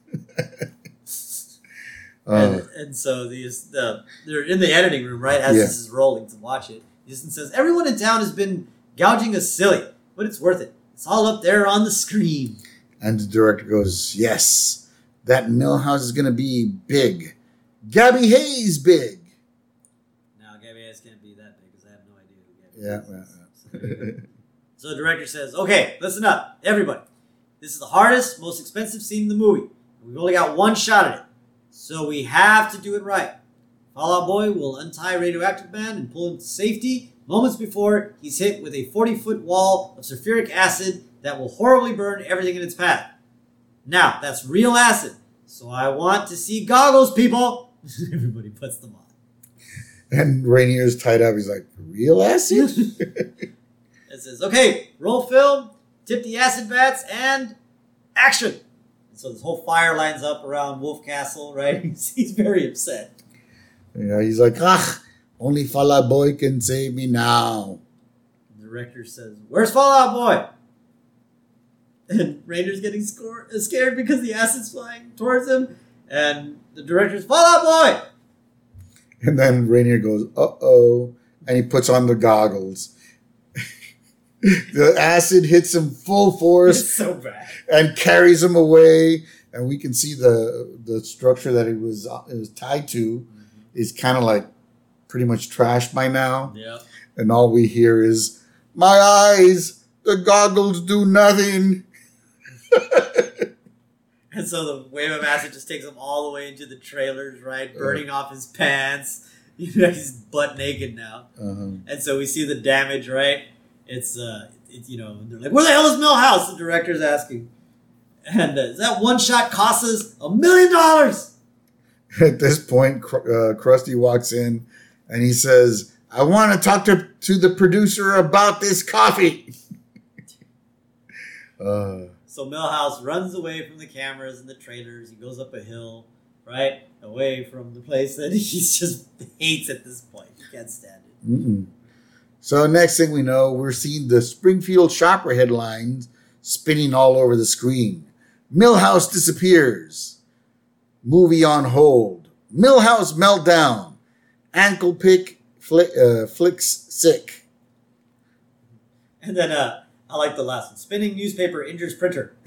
Uh, and, and so these, the, they're in the editing room, right, as Yeah. this is rolling to watch it. Houston says, "Everyone in town has been gouging us silly, but it's worth it. It's all up there on the screen." and the director goes, "Yes, that Milhouse is going to be big. Gabby Hayes big." Now, Gabby Hayes can't be that big because I have no idea who Gabby Yeah, Hayes yeah, is. So the director says, "Okay, listen up, everybody. This is the hardest, most expensive scene in the movie. We've only got one shot at it. So we have to do it right. Fall Out Boy will untie Radioactive Man and pull him to safety moments before he's hit with a forty-foot wall of sulfuric acid that will horribly burn everything in its path. Now, that's real acid. So I want to see goggles, people." Everybody puts them on. And Rainier's tied up. He's like, "Real acid?" It says, "Okay, roll film, tip the acid vats, and action." And so this whole fire lines up around Wolf Castle, right? He's, he's very upset. Yeah, he's like, "Ah, only Fall Out Boy can save me now." The director says, "Where's Fall Out Boy?" And Rainer's getting score- scared because the acid's flying towards him. And the director's, "Fall Out Boy!" And then Rainier goes, "Uh-oh," and he puts on the goggles. The acid hits him full force. It's so bad. And carries him away, and we can see the the structure that it was it was tied to mm-hmm. is kind of like pretty much trashed by now. Yeah. And all we hear is, "My eyes, the goggles do nothing." And so the wave of acid just takes him all the way into the trailers, right? Burning uh, off his pants. You know, he's butt naked now. Uh-huh. And so we see the damage, right? It's, uh, it, you know, and they're like, "Where the hell is Milhouse?" The director's asking. And uh, that one shot costs us a million dollars. At this point, uh, Krusty walks in and he says, "I want to talk to, to the producer about this coffee." uh, So Milhouse runs away from the cameras and the trailers. He goes up a hill, right? Away from the place that he just hates at this point. He can't stand it. Mm-mm. So next thing we know, we're seeing the Springfield Shopper headlines spinning all over the screen. Milhouse disappears. Movie on hold. Milhouse meltdown. Ankle pick fli- uh, flicks sick. And then uh, I like the last one. Spinning newspaper injures printer.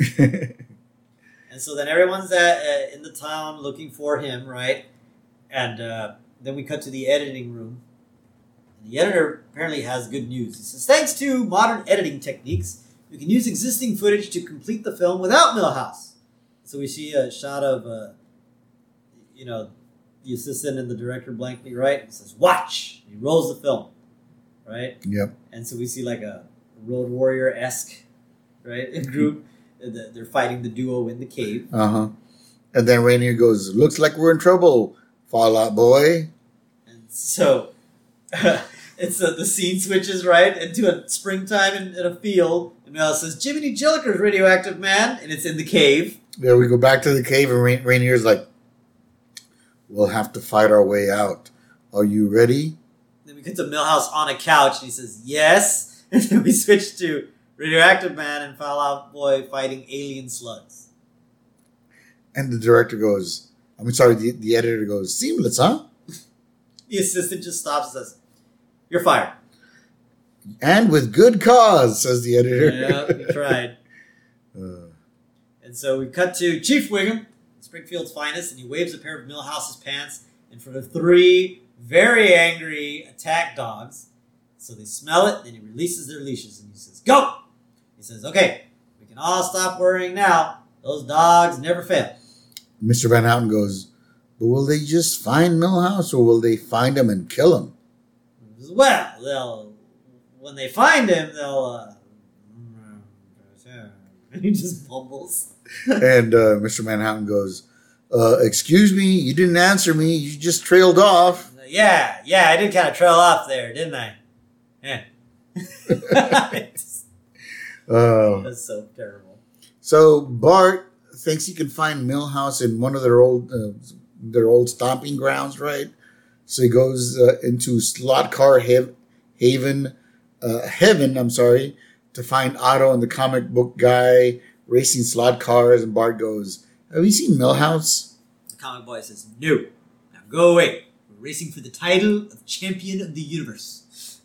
And so then everyone's at, uh, in the town looking for him, right? And uh, then we cut to the editing room. And the editor apparently has good news. He says, thanks to modern editing techniques, we can use existing footage to complete the film without Milhouse. So we see a shot of, uh, you know, the assistant and the director blankly, right? He says, watch! He rolls the film, right? Yep. And so we see like a Road Warrior-esque, right, a group. They're fighting the duo in the cave. Uh-huh. And then Rainier goes, looks like we're in trouble, Fallout Boy. And so uh, it's uh, the scene switches, right, into a springtime in, in a field. And Mel says, Jiminy Jilliker's radioactive man. And it's in the cave. There we go back to the cave, and Rain- Rainier's like, we'll have to fight our way out. Are you ready? Then we get to Milhouse on a couch, and he says, yes. And then we switch to Radioactive Man and Fallout Boy fighting alien slugs. And the director goes, I mean, sorry, the, the editor goes, seamless, huh? The assistant just stops and says, you're fired. And with good cause, says the editor. Yeah, we tried. uh, And so we cut to Chief Wiggum, Springfield's finest, and he waves a pair of Milhouse's pants in front of three very angry attack dogs. So they smell it, then he releases their leashes and he says, go! He says, okay, we can all stop worrying now. Those dogs never fail. Mister Van Houten goes, but will they just find Milhouse or will they find him and kill him? He says, well, they'll, when they find him, they'll, uh, and he just mumbles. And uh, Mister Van Houten goes, uh, excuse me, you didn't answer me. You just trailed off. Yeah, yeah, I did kind of trail off there, didn't I? Yeah. uh, That's so terrible. So Bart thinks he can find Milhouse in one of their old uh, their old stomping grounds, right? So he goes uh, into Slot Car Hev- Haven, uh, Heaven, I'm sorry, to find Otto and the comic book guy racing slot cars. And Bart goes, have you seen Milhouse? The comic boy says, no. Now go away. We're racing for the title of champion of the universe.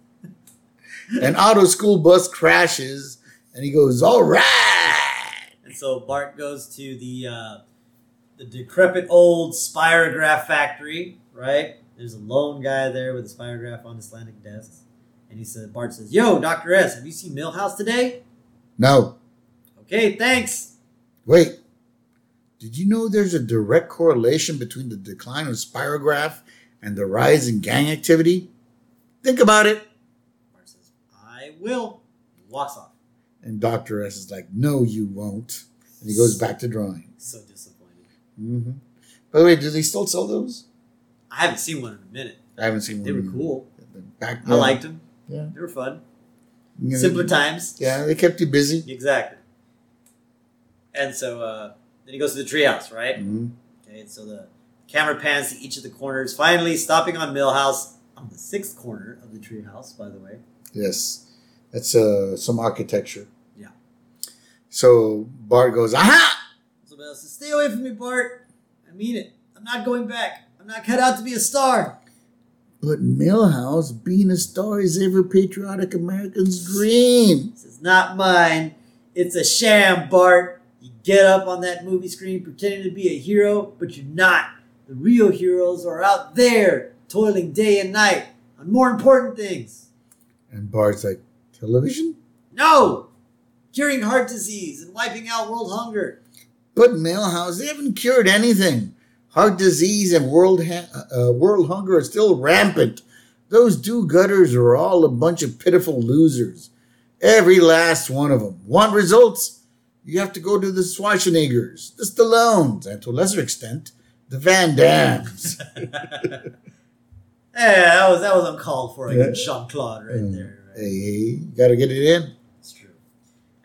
And Otto's school bus crashes, and he goes, all right. And so Bart goes to the uh, the decrepit old spirograph factory, right? There's a lone guy there with a spirograph on his slanting desk. And he said, Bart says, yo, Doctor S, have you seen Milhouse today? No. Okay, thanks. Wait. Did you know there's a direct correlation between the decline of spirograph and the rise in gang activity? Think about it. Bart says, I will. He walks off. And Doctor S is like, no, you won't. And he goes back to drawing. So disappointed. Mm-hmm. By the way, do they still sell those? I haven't seen one in a minute. I haven't seen one. They were in- cool. Back I liked them. Yeah. They were fun. You know, Simpler times. Yeah, they kept you busy. Exactly. And so uh, then he goes to the treehouse, right? Mm-hmm. Okay, and so the camera pans to each of the corners, finally stopping on Milhouse on the sixth corner of the treehouse, by the way. Yes. That's uh, some architecture. Yeah. So Bart goes, aha! So Milhouse says, stay away from me, Bart. I mean it. I'm not going back. I'm not cut out to be a star. But Milhouse, being a star is every patriotic American's dream. This is not mine. It's a sham, Bart. You get up on that movie screen pretending to be a hero, but you're not. The real heroes are out there, toiling day and night on more important things. And Bart's like, television? No! Curing heart disease and wiping out world hunger. But Milhouse, they haven't cured anything. Heart disease and world ha- uh, world hunger are still rampant. Those do-gooders are all a bunch of pitiful losers. Every last one of them. Want results? You have to go to the Schwarzeneggers, the Stallones, and to a lesser extent, the Van Dams. Yeah, that was, that was uncalled for. I Yeah. Jean-Claude right Mm. there. Right? Hey, hey, you got to get it in. It's true.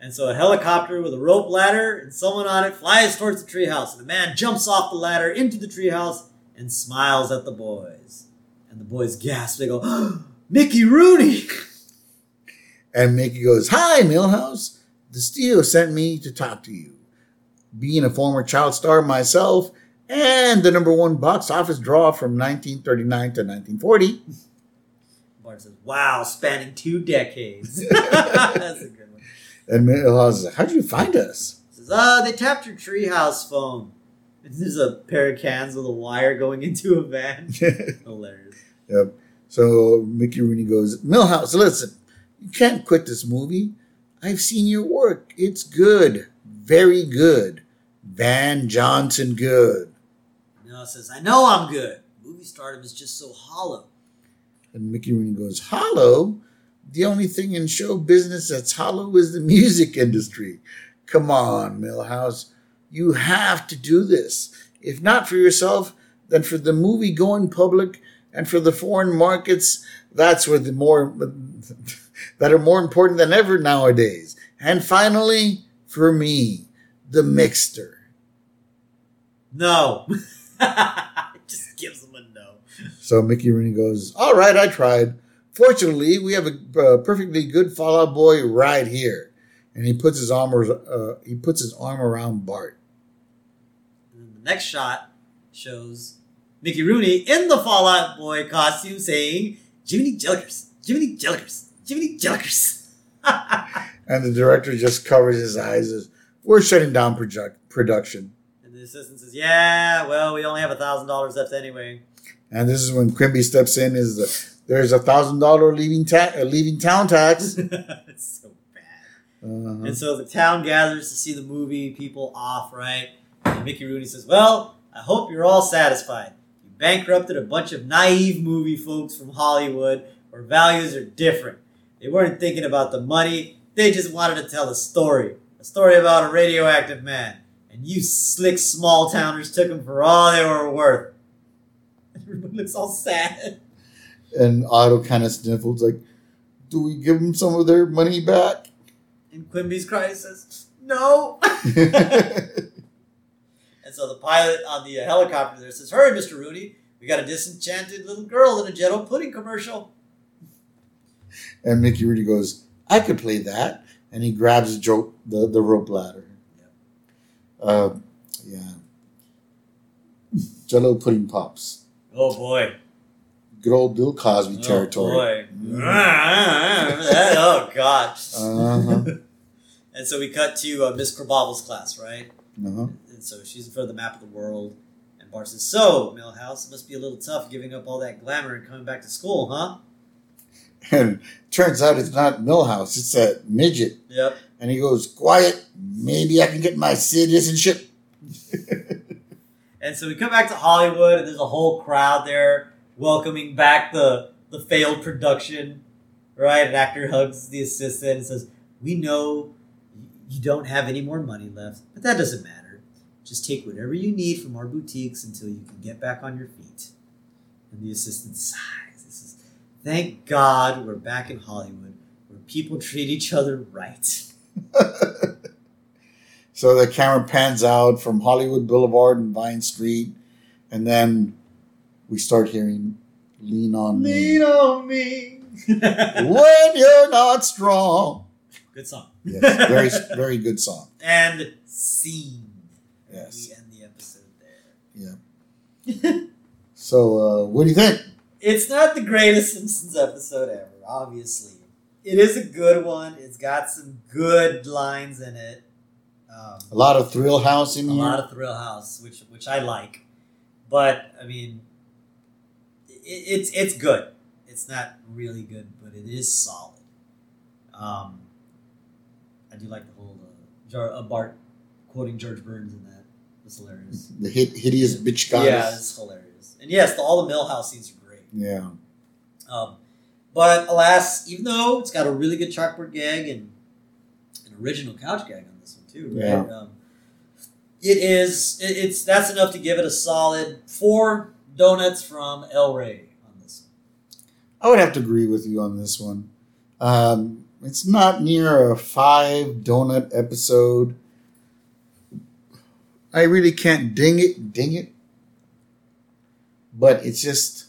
And so a helicopter with a rope ladder and someone on it flies towards the treehouse. And the man jumps off the ladder into the treehouse and smiles at the boys. And the boys gasp. They go, oh, Mickey Rooney! And Mickey goes, hi, Milhouse. The studio sent me to talk to you. Being a former child star myself and the number one box office draw from nineteen thirty-nine to nineteen forty. Bart says, wow, spanning two decades. That's a good one. And Milhouse says, how did you find us? He says, ah, they tapped your treehouse phone. And there's a pair of cans with a wire going into a van. Hilarious. Yep. So Mickey Rooney goes, Milhouse, listen, you can't quit this movie. I've seen your work. It's good. Very good. Van Johnson good. Milhouse says, I know I'm good. Movie stardom is just so hollow. And Mickey Rooney goes, hollow? The only thing in show business that's hollow is the music industry. Come on, Milhouse. You have to do this. If not for yourself, then for the movie-going public and for the foreign markets, that's where the more that are more important than ever nowadays. And finally, for me, the mixter. No. It just gives them a no. So Mickey Rooney goes, all right, I tried. Fortunately, we have a uh, perfectly good Fall Out Boy right here. And he puts his arm, uh, he puts his arm around Bart. And then the next shot shows Mickey Rooney in the Fall Out Boy costume saying, Jiminy Jellikers, Jiminy Jellikers, Jiminy Jellikers. And the director just covers his eyes as, we're shutting down project- production. And the assistant says, yeah, well, we only have one thousand dollars left anyway. And this is when Quimby steps in, is the, there's a one thousand dollars leaving, ta- uh, leaving town tax. It's so bad. Uh-huh. And so the town gathers to see the movie, people off, right? And Mickey Rooney says, well, I hope you're all satisfied. You bankrupted a bunch of naive movie folks from Hollywood where values are different. They weren't thinking about the money. They just wanted to tell a story. A story about a radioactive man. And you slick small towners took him for all they were worth. Everyone looks all sad. And Otto kind of sniffles like, do we give them some of their money back? And Quimby's crying says, no. And so the pilot on the uh, helicopter there says, hurry, Mister Rooney. We got a disenchanted little girl in a Jello pudding commercial. And Mickey Rooney goes, I could play that. And he grabs the, joke, the, the rope ladder. Yep. Uh, yeah. Jello pudding pops. Oh, boy. Good old Bill Cosby Oh, territory. boy. Oh, God. Uh-huh. And so we cut to uh, Miss Krabappel's class, right? Uh-huh. And so she's in front of the map of the world. And Bart says, so, Milhouse, it must be a little tough giving up all that glamour and coming back to school, huh? And turns out it's not Milhouse, it's that midget. Yep. And he goes, quiet, maybe I can get my citizenship. And so we come back to Hollywood, and there's a whole crowd there welcoming back the, the failed production, right? An actor hugs the assistant and says, we know you don't have any more money left, but that doesn't matter. Just take whatever you need from our boutiques until you can get back on your feet. And the assistant sighs. This is, thank God we're back in Hollywood where people treat each other right. So the camera pans out from Hollywood Boulevard and Vine Street, and then we start hearing Lean on Me. Lean on me. When you're not strong. Good song. Yes, very, very good song. And scene. Yes. We end the episode there. Yeah. So, uh, what do you think? It's not the greatest Simpsons episode ever, obviously. It is a good one. It's got some good lines in it. Um, A lot of Thrill House in a here. lot of Thrill House, which which I like. But, I mean, it, it's it's good. It's not really good, but it is solid. Um, I do like the whole uh, Jar, uh, Bart quoting George Burns in that. It's hilarious. The hit, hideous bitch goddess. Yeah, it's hilarious. And yes, the, all the Millhouse scenes are great. Yeah. Um, but alas, even though it's got a really good chalkboard gag and an original couch gag on this one too, right? Yeah. Um, it is. It, it's that's enough to give it a solid four donuts from El Rey on this one. I would have to agree with you on this one. Um, it's not near a five donut episode. I really can't ding it, ding it. But it's just,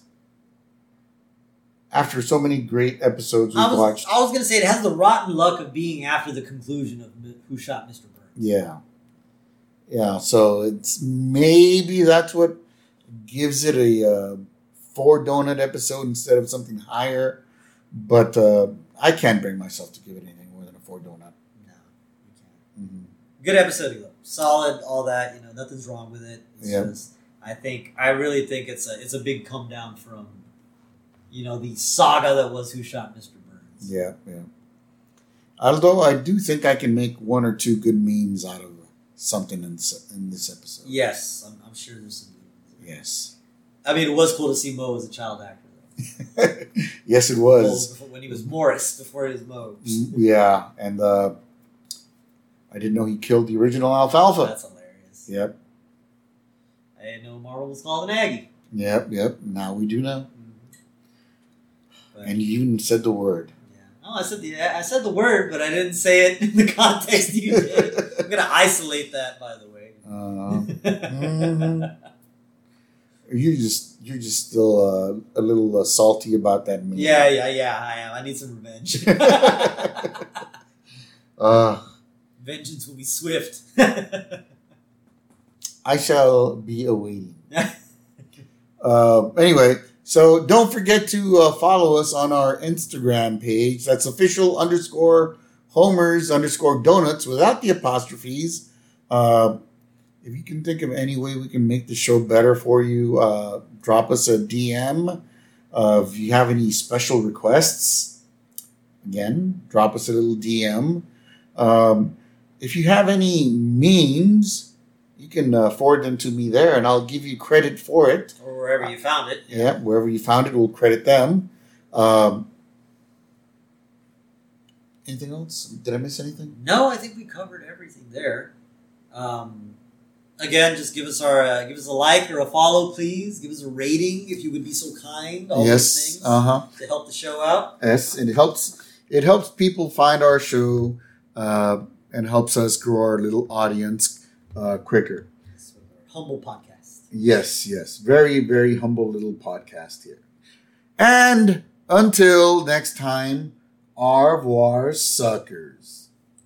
after so many great episodes we've I was, watched. I was going to say it has the rotten luck of being after the conclusion of Who Shot Mister Burns. Yeah. Yeah, so it's maybe that's what gives it a uh, four donut episode instead of something higher. But uh, I can't bring myself to give it anything more than a four donut. No, you can't. Mm-hmm. Good episode, though. Solid, all that. You know, nothing's wrong with it. It's Yep. just, I think, I really think it's a it's a big come down from, you know, the saga that was Who Shot Mister Burns. Yeah, yeah. Although I do think I can make one or two good memes out of something in this, in this episode. Yes, I'm, I'm sure there's some. Yes. I mean, it was cool to see Mo as a child actor, though. Yes, it Well, was. before- when he was Morris before he was Mo. Yeah, and uh, I didn't know he killed the original Alfalfa. That's hilarious. Yep, I didn't know Marvel was called an Aggie. yep, yep. Now we do know. But, And you even said the word. yeah. Oh, I said the I said the word, but I didn't say it in the context you did. I'm gonna isolate that, by the way. Uh, mhm. You just you're just still uh, a little uh, salty about that meme. Yeah, yeah, yeah. I am. I need some revenge. uh, Vengeance will be swift. I shall be awaiting. Uh, anyway, so don't forget to uh, follow us on our Instagram page. That's official underscore homers underscore donuts without the apostrophes. Uh, if you can think of any way we can make the show better for you, uh, drop us a D M. Uh, if you have any special requests, again, drop us a little D M. Um, if you have any memes, you can uh, forward them to me there, and I'll give you credit for it. Or wherever you found it. Yeah, wherever you found it, we'll credit them. Um, anything else? Did I miss anything? No, I think we covered everything there. Um, again, just give us our uh, give us a like or a follow, please. Give us a rating if you would be so kind. All those Yes. things Uh huh. to help the show out. Yes, and it helps. It helps people find our show, uh, and helps us grow our little audience uh, quicker. It's our humble podcast. Yes, yes. Very, very humble little podcast here. And until next time, au revoir, suckers.